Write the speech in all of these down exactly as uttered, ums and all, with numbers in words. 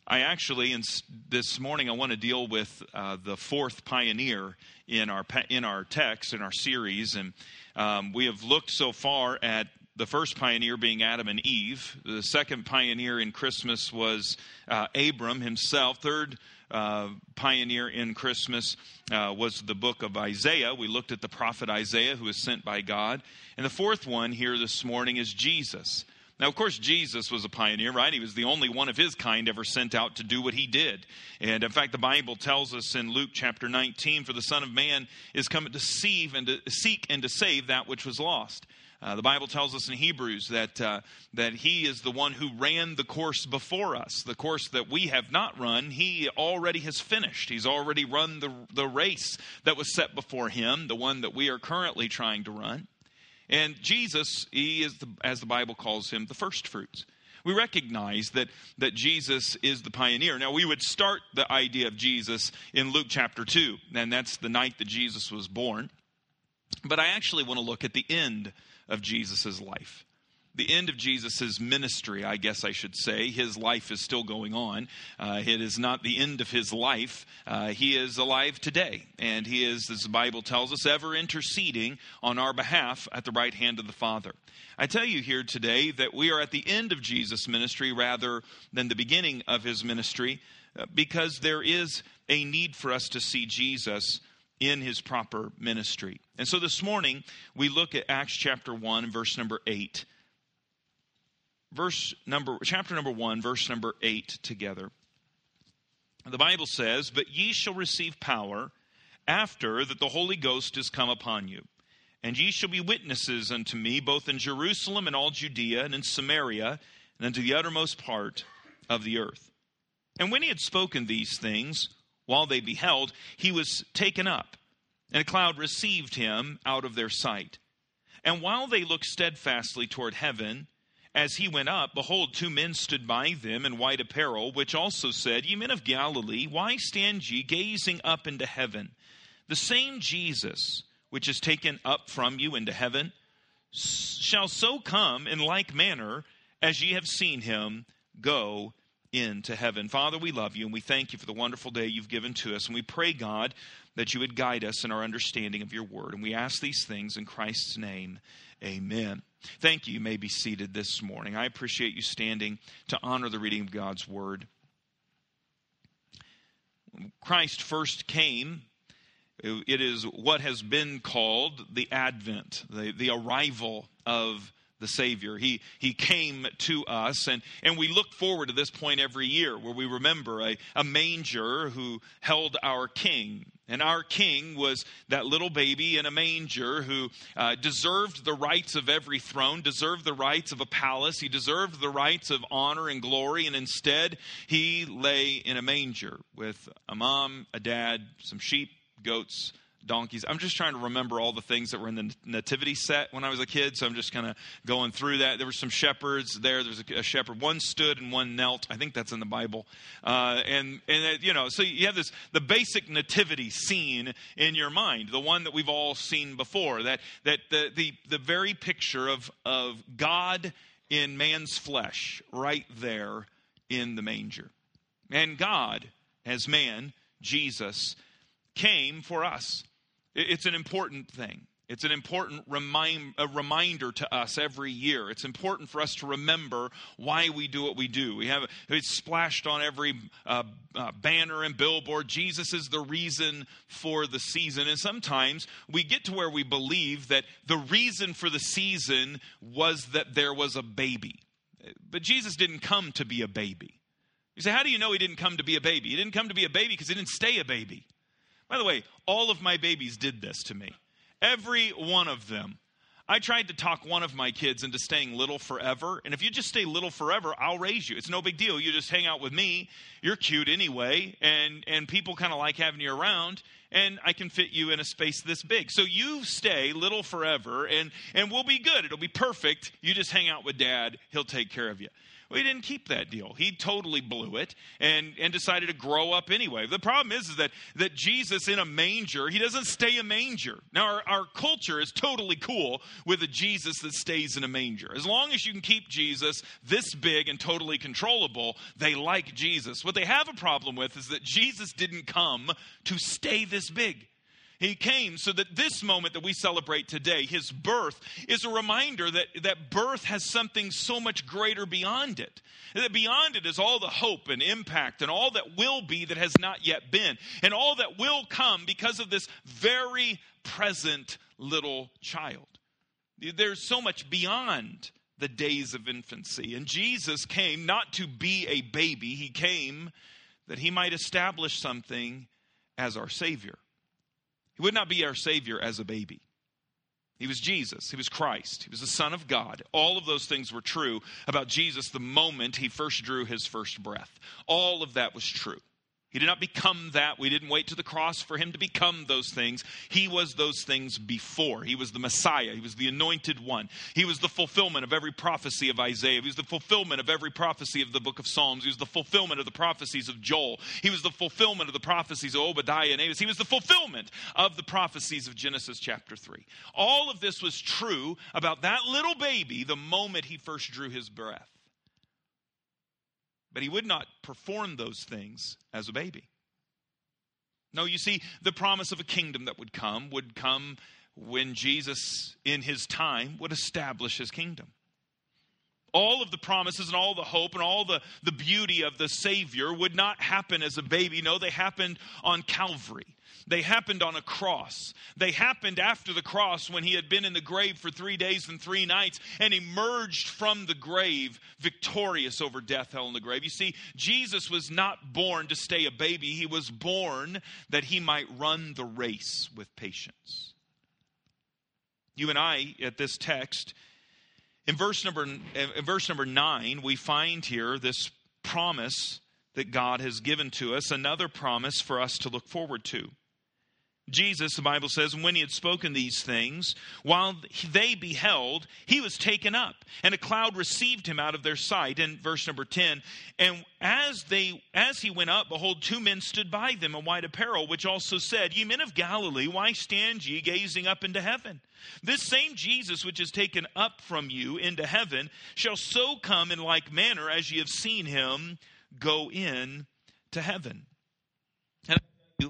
I actually, in, this morning, I want to deal with uh, the fourth pioneer in our in our text, in our series. And um, we have looked so far at the first pioneer being Adam and Eve. The second pioneer in Christmas was uh, Abram himself. Third uh, pioneer in Christmas uh, was the book of Isaiah. We looked at the prophet Isaiah, who was sent by God. And the fourth one here this morning is Jesus. Now, of course, Jesus was a pioneer, right? He was the only one of his kind ever sent out to do what he did. And in fact, the Bible tells us in Luke chapter nineteen, for the Son of Man is come to seek and to seek and to save that which was lost. Uh, the Bible tells us in Hebrews that uh, that he is the one who ran the course before us. The course that we have not run, he already has finished. He's already run the, the race that was set before him, the one that we are currently trying to run. And Jesus, he is, the, as the Bible calls him, the first fruits. We recognize that, that Jesus is the pioneer. Now, we would start the idea of Jesus in Luke chapter two, and that's the night that Jesus was born. But I actually want to look at the end of Jesus' life. The end of Jesus' ministry, I guess I should say. His life is still going on. Uh, it is not the end of his life. Uh, he is alive today. And he is, as the Bible tells us, ever interceding on our behalf at the right hand of the Father. I tell you here today that we are at the end of Jesus' ministry rather than the beginning of his ministry, uh, because there is a need for us to see Jesus in his proper ministry. And so this morning, we look at Acts chapter one, verse number eight. Verse number, chapter number one, verse number eight together. The Bible says, "But ye shall receive power after that the Holy Ghost is come upon you. And ye shall be witnesses unto me, both in Jerusalem and all Judea and in Samaria, and unto the uttermost part of the earth." And when he had spoken these things, while they beheld, he was taken up, and a cloud received him out of their sight. And while they looked steadfastly toward heaven, as he went up, behold, two men stood by them in white apparel, which also said, Ye men of Galilee, why stand ye gazing up into heaven? The same Jesus, which is taken up from you into heaven, shall so come in like manner as ye have seen him go into heaven. Father, we love you, and we thank you for the wonderful day you've given to us. And we pray, God, that you would guide us in our understanding of your word. And we ask these things in Christ's name. Amen. Thank you. You may be seated this morning. I appreciate you standing to honor the reading of God's word. When Christ first came, it is what has been called the advent, the, the arrival of the Savior. He he came to us, and, and we look forward to this point every year where we remember a, a manger who held our King. And our King was that little baby in a manger who uh, deserved the rights of every throne, deserved the rights of a palace. He deserved the rights of honor and glory. And instead, he lay in a manger with a mom, a dad, some sheep, goats, donkeys. I'm just trying to remember all the things that were in the nativity set when I was a kid, so I'm just kind of going through that. There were some shepherds there. There's a, a shepherd. One stood and one knelt. I think that's in the Bible. Uh, and, and uh, you know, so you have this, the basic nativity scene in your mind, the one that we've all seen before, that that the the, the very picture of, of God in man's flesh right there in the manger. And God, as man, Jesus, came for us. It's an important thing. It's an important remind, a reminder to us every year. It's important for us to remember why we do what we do. We have it's splashed on every uh, uh, banner and billboard. Jesus is the reason for the season. And sometimes we get to where we believe that the reason for the season was that there was a baby. But Jesus didn't come to be a baby. You say, how do you know he didn't come to be a baby? He didn't come to be a baby because he didn't stay a baby. By the way, all of my babies did this to me. Every one of them. I tried to talk one of my kids into staying little forever. And if you just stay little forever, I'll raise you. It's no big deal. You just hang out with me. You're cute anyway. And, and people kind of like having you around. And I can fit you in a space this big. So you stay little forever and, and we'll be good. It'll be perfect. You just hang out with dad. He'll take care of you. Well, he didn't keep that deal. He totally blew it and, and decided to grow up anyway. The problem is, is that, that Jesus in a manger, he doesn't stay a manger. Now, our, our culture is totally cool with a Jesus that stays in a manger. As long as you can keep Jesus this big and totally controllable, they like Jesus. What they have a problem with is that Jesus didn't come to stay this big. He came so that this moment that we celebrate today, his birth, is a reminder that, that birth has something so much greater beyond it. And that beyond it is all the hope and impact and all that will be that has not yet been. And all that will come because of this very present little child. There's so much beyond the days of infancy. And Jesus came not to be a baby. He came that he might establish something as our Savior. He would not be our Savior as a baby. He was Jesus. He was Christ. He was the Son of God. All of those things were true about Jesus the moment he first drew his first breath. All of that was true. He did not become that. We didn't wait to the cross for him to become those things. He was those things before. He was the Messiah. He was the anointed one. He was the fulfillment of every prophecy of Isaiah. He was the fulfillment of every prophecy of the book of Psalms. He was the fulfillment of the prophecies of Joel. He was the fulfillment of the prophecies of Obadiah and Amos. He was the fulfillment of the prophecies of Genesis chapter three. All of this was true about that little baby the moment he first drew his breath. But he would not perform those things as a baby. No, you see, the promise of a kingdom that would come would come when Jesus, in his time, would establish his kingdom. All of the promises and all the hope and all the, the beauty of the Savior would not happen as a baby. No, they happened on Calvary. They happened on a cross. They happened after the cross when he had been in the grave for three days and three nights and emerged from the grave victorious over death, hell, and the grave. You see, Jesus was not born to stay a baby. He was born that he might run the race with patience. You and I, at this text, in verse number, in verse number nine, we find here this promise that God has given to us, another promise for us to look forward to. Jesus, the Bible says, when he had spoken these things, while they beheld, he was taken up, and a cloud received him out of their sight. In verse number ten, and as they as he went up, behold, two men stood by them in white apparel, which also said, Ye men of Galilee, why stand ye gazing up into heaven? This same Jesus which is taken up from you into heaven shall so come in like manner as ye have seen him go in to heaven. And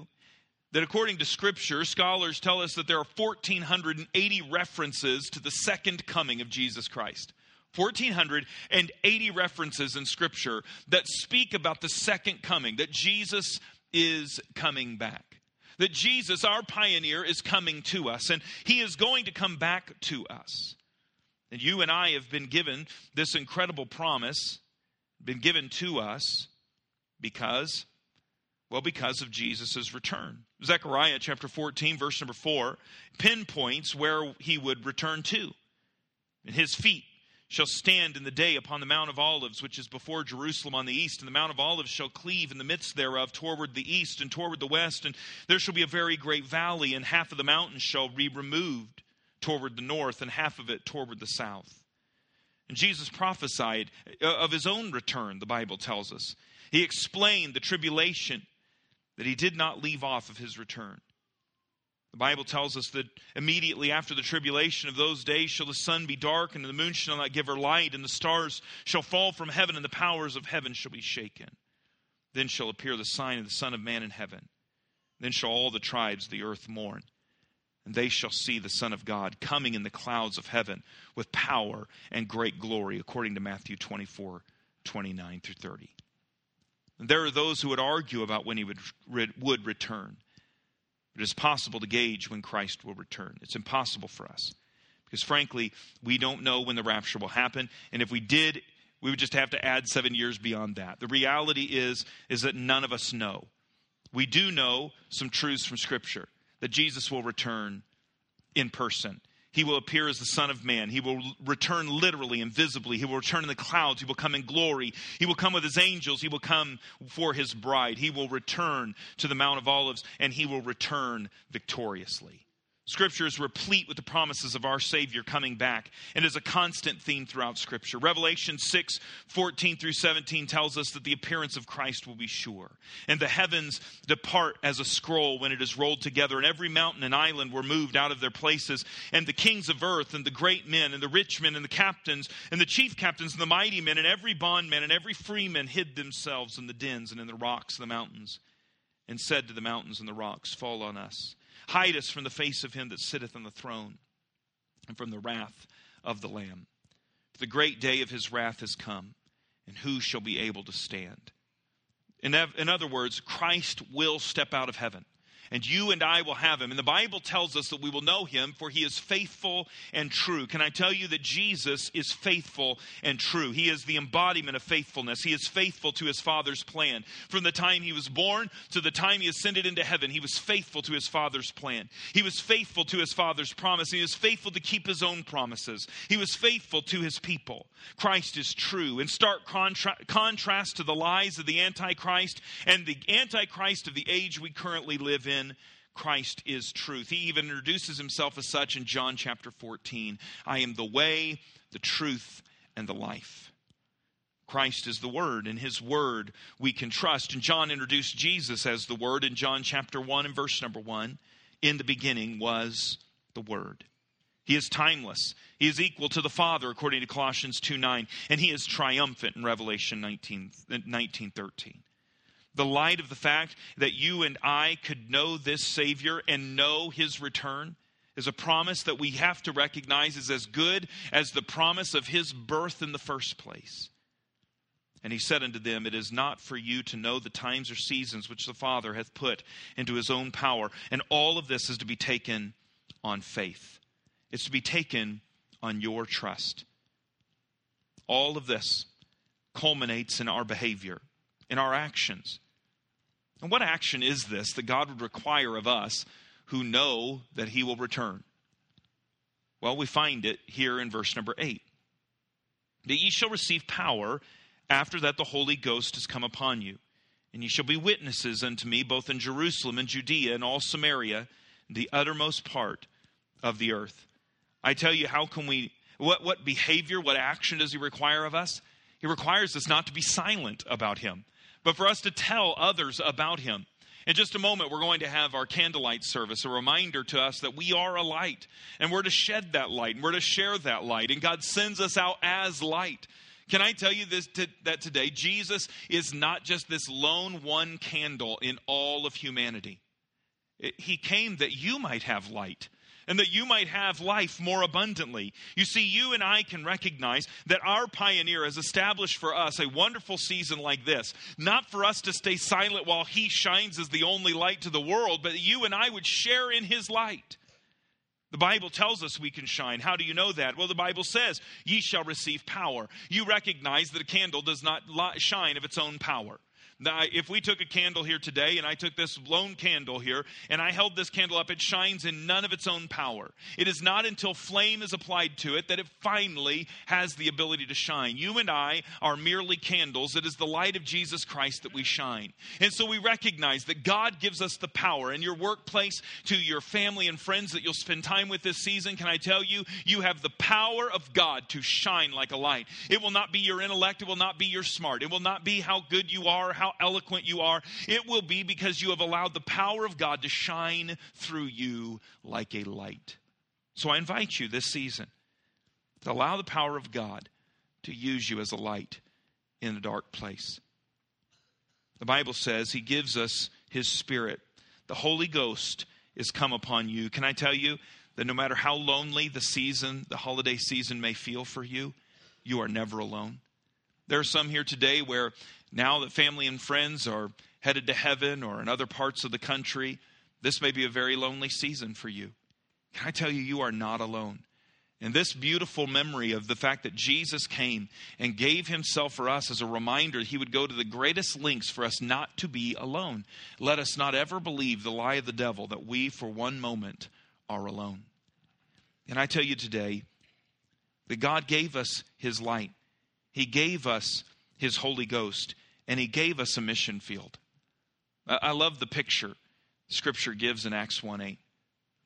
that according to Scripture, scholars tell us that there are one thousand four hundred eighty references to the second coming of Jesus Christ. one thousand four hundred eighty references in Scripture that speak about the second coming, that Jesus is coming back. That Jesus, our pioneer, is coming to us, and he is going to come back to us. And you and I have been given this incredible promise, been given to us because... Well, because of Jesus' return. Zechariah chapter fourteen, verse number four, pinpoints where he would return to. And his feet shall stand in the day upon the Mount of Olives, which is before Jerusalem on the east. And the Mount of Olives shall cleave in the midst thereof toward the east and toward the west. And there shall be a very great valley, and half of the mountain shall be removed toward the north, and half of it toward the south. And Jesus prophesied of his own return, the Bible tells us. He explained the tribulation that he did not leave off of his return. The Bible tells us that immediately after the tribulation of those days shall the sun be dark, and the moon shall not give her light, and the stars shall fall from heaven, and the powers of heaven shall be shaken. Then shall appear the sign of the Son of Man in heaven. Then shall all the tribes of the earth mourn, and they shall see the Son of God coming in the clouds of heaven with power and great glory, according to Matthew twenty-four, twenty-nine through thirty. There are those who would argue about when he would, would return. It is possible to gauge when Christ will return. It's impossible for us. Because frankly, we don't know when the rapture will happen. And if we did, we would just have to add seven years beyond that. The reality is, is that none of us know. We do know some truths from Scripture. That Jesus will return in person. He will appear as the Son of Man. He will return literally and visibly. He will return in the clouds. He will come in glory. He will come with his angels. He will come for his bride. He will return to the Mount of Olives, and he will return victoriously. Scripture is replete with the promises of our Savior coming back, and is a constant theme throughout Scripture. Revelation six, fourteen through seventeen tells us that the appearance of Christ will be sure. And the heavens depart as a scroll when it is rolled together, and every mountain and island were moved out of their places. And the kings of earth, and the great men, and the rich men, and the captains, and the chief captains, and the mighty men, and every bondman, and every freeman hid themselves in the dens and in the rocks of the mountains, and said to the mountains and the rocks, fall on us. Hide us from the face of him that sitteth on the throne, and from the wrath of the Lamb. For the great day of his wrath is come, and who shall be able to stand? In, in other words, Christ will step out of heaven, and you and I will have him. And the Bible tells us that we will know him, for he is faithful and true. Can I tell you that Jesus is faithful and true? He is the embodiment of faithfulness. He is faithful to his Father's plan. From the time he was born to the time he ascended into heaven, he was faithful to his Father's plan. He was faithful to his Father's promise. He was faithful to keep his own promises. He was faithful to his people. Christ is true. In stark contra- contrast to the lies of the Antichrist and the Antichrist of the age we currently live in, Christ is truth. He even introduces himself as such in John chapter fourteen. I am the way, the truth, and the life. Christ is the Word. In his Word we can trust. And John introduced Jesus as the Word in John chapter one and verse number one. In the beginning was the Word. He is timeless. He is equal to the Father, according to Colossians two nine. And he is triumphant in Revelation nineteen thirteen. The light of the fact that you and I could know this Savior and know his return is a promise that we have to recognize is as good as the promise of his birth in the first place. And he said unto them, it is not for you to know the times or seasons which the Father hath put into his own power. And all of this is to be taken on faith. It's to be taken on your trust. All of this culminates in our behavior, in our actions. And what action is this that God would require of us who know that he will return? Well, we find it here in verse number eight. That ye shall receive power after that the Holy Ghost is come upon you. And ye shall be witnesses unto me both in Jerusalem and Judea and all Samaria, and the uttermost part of the earth. I tell you, how can we, what, what behavior, what action does he require of us? He requires us not to be silent about him, but for us to tell others about him. In just a moment, we're going to have our candlelight service, a reminder to us that we are a light, and we're to shed that light, and we're to share that light, and God sends us out as light. Can I tell you this to, that today, Jesus is not just this lone one candle in all of humanity. It, he came that you might have light, and that you might have life more abundantly. You see, you and I can recognize that our pioneer has established for us a wonderful season like this. Not for us to stay silent while he shines as the only light to the world, but that you and I would share in his light. The Bible tells us we can shine. How do you know that? Well, the Bible says, ye shall receive power. You recognize that a candle does not shine of its own power. Now, if we took a candle here today, and I took this lone candle here, and I held this candle up, it shines in none of its own power. It is not until flame is applied to it that it finally has the ability to shine. You and I are merely candles. It is the light of Jesus Christ that we shine. And so we recognize that God gives us the power. In your workplace, to your family and friends that you'll spend time with this season, can I tell you, you have the power of God to shine like a light. It will not be your intellect. It will not be your smart. It will not be how good you are, how eloquent you are. It will be because you have allowed the power of God to shine through you like a light. So I invite you this season to allow the power of God to use you as a light in a dark place. The Bible says he gives us his Spirit. The Holy Ghost is come upon you. Can I tell you that no matter how lonely the season, the holiday season may feel for you, you are never alone. There are some here today where now that family and friends are headed to heaven or in other parts of the country, this may be a very lonely season for you. Can I tell you, you are not alone. And this beautiful memory of the fact that Jesus came and gave himself for us as a reminder, he would go to the greatest lengths for us not to be alone. Let us not ever believe the lie of the devil that we for one moment are alone. And I tell you today that God gave us his light. He gave us his Holy Ghost, and he gave us a mission field. I love the picture Scripture gives in Acts one eight.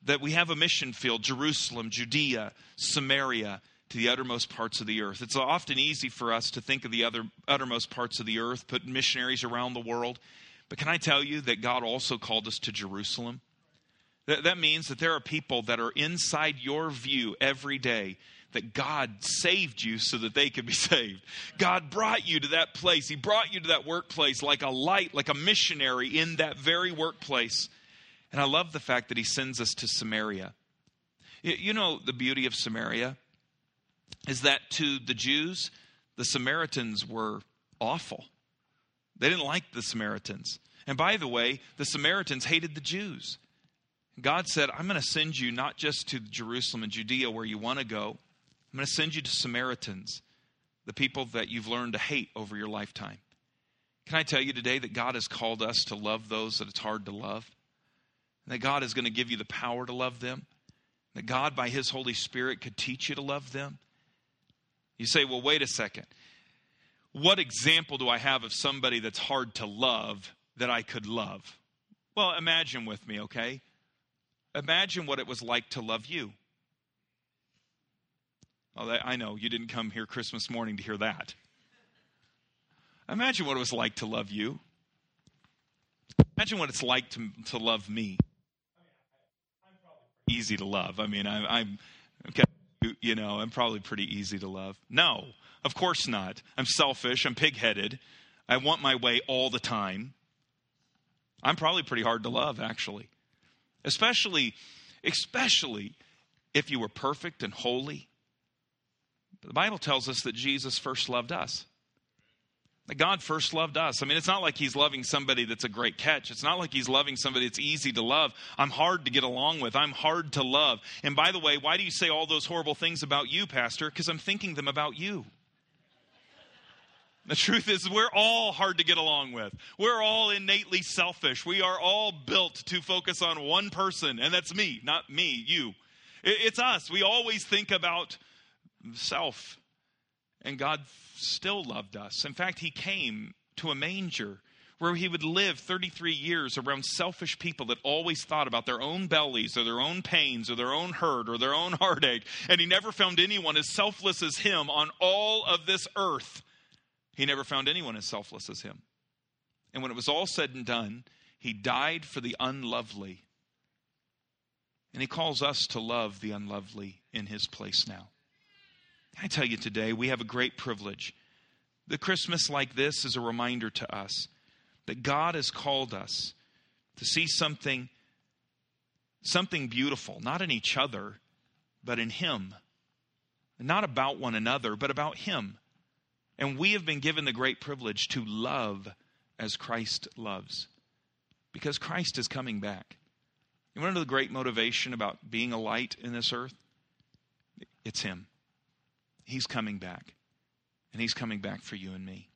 that we have a mission field, Jerusalem, Judea, Samaria, to the uttermost parts of the earth. It's often easy for us to think of the other uttermost parts of the earth, put missionaries around the world. But can I tell you that God also called us to Jerusalem? That, that means that there are people that are inside your view every day, that God saved you so that they could be saved. God brought you to that place. He brought you to that workplace like a light, like a missionary in that very workplace. And I love the fact that he sends us to Samaria. You know, the beauty of Samaria is that to the Jews, the Samaritans were awful. They didn't like the Samaritans. And by the way, the Samaritans hated the Jews. God said, I'm going to send you not just to Jerusalem and Judea where you want to go. I'm going to send you to Samaritans, the people that you've learned to hate over your lifetime. Can I tell you today that God has called us to love those that it's hard to love? And that God is going to give you the power to love them? That God, by His Holy Spirit, could teach you to love them? You say, well, wait a second. What example do I have of somebody that's hard to love that I could love? Well, imagine with me, okay? Imagine what it was like to love you. Oh, I know, you didn't come here Christmas morning to hear that. Imagine what it was like to love you. Imagine what it's like to, to love me. I'm probably easy to love. I mean, I, I'm, okay, you know, I'm probably pretty easy to love. No, of course not. I'm selfish. I'm pig-headed. I want my way all the time. I'm probably pretty hard to love, actually. Especially, especially if you were perfect and holy. The Bible tells us that Jesus first loved us. That God first loved us. I mean, it's not like He's loving somebody that's a great catch. It's not like He's loving somebody that's easy to love. I'm hard to get along with. I'm hard to love. And by the way, why do you say all those horrible things about you, Pastor? Because I'm thinking them about you. The truth is, we're all hard to get along with. We're all innately selfish. We are all built to focus on one person, and that's me, not me, you. It's us. We always think about self, and God still loved us. In fact, He came to a manger where He would live thirty-three years around selfish people that always thought about their own bellies or their own pains or their own hurt or their own heartache, and He never found anyone as selfless as Him on all of this earth. He never found anyone as selfless as Him. And when it was all said and done, He died for the unlovely. And He calls us to love the unlovely in His place now. I tell you today, we have a great privilege. The Christmas like this is a reminder to us that God has called us to see something, something beautiful, not in each other, but in Him. Not about one another, but about Him. And we have been given the great privilege to love as Christ loves. Because Christ is coming back. You want to know the great motivation about being a light in this earth? It's Him. He's coming back. And He's coming back for you and me.